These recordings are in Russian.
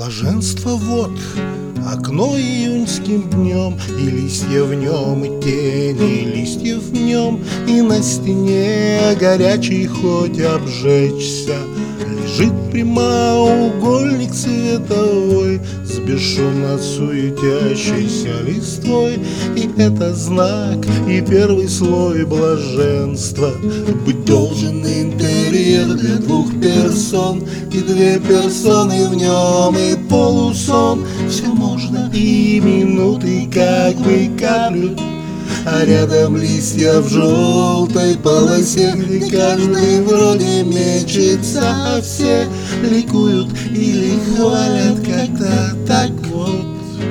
Блаженство вот окно июньским днем, и листья в нем, и тени листьев в нем, и на стене горячий хоть обжечься. Лежит прямоугольник световой с бесшумно суетящейся листвой, и это знак и первый слой блаженства. Быть должен интерьер для двух персон, и две персоны в нем, и полусон. Все можно, и минуты как бы каплют, а рядом листья в желтой полосе, и каждый вроде мечется, а все ликуют или хвалят как-то так вот.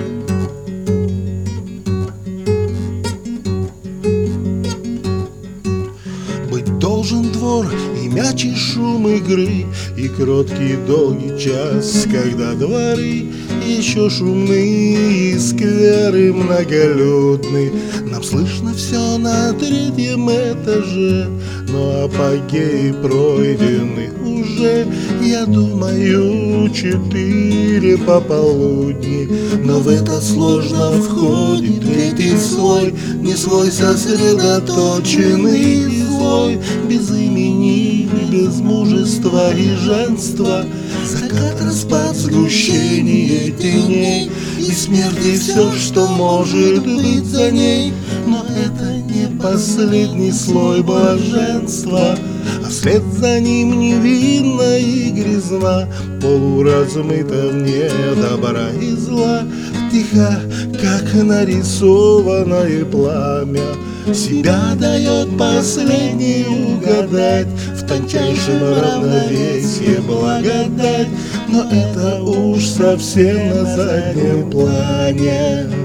Быть должен двор и мяч, и шум игры, и кроткий долгий час, когда дворы еще шумные, и скверы многолюдны. Нам слышно все на третьем этаже, но апогеи пройдены уже, я думаю, 4 пополудни. Но в это сложно входит третий слой, не слой сосредоточенный злой, без имени, без мужества и женства. Закат, распад, сгущение теней, и смерти все, что может быть за ней. Но это не последний слой блаженства, а вслед за ним невинна и грязна, полуразмыта вне добра и зла. Тихо, как нарисованное пламя, себя дает последний угадать, в тончайшем равновесии благодать. Но это уж совсем на заднем плане.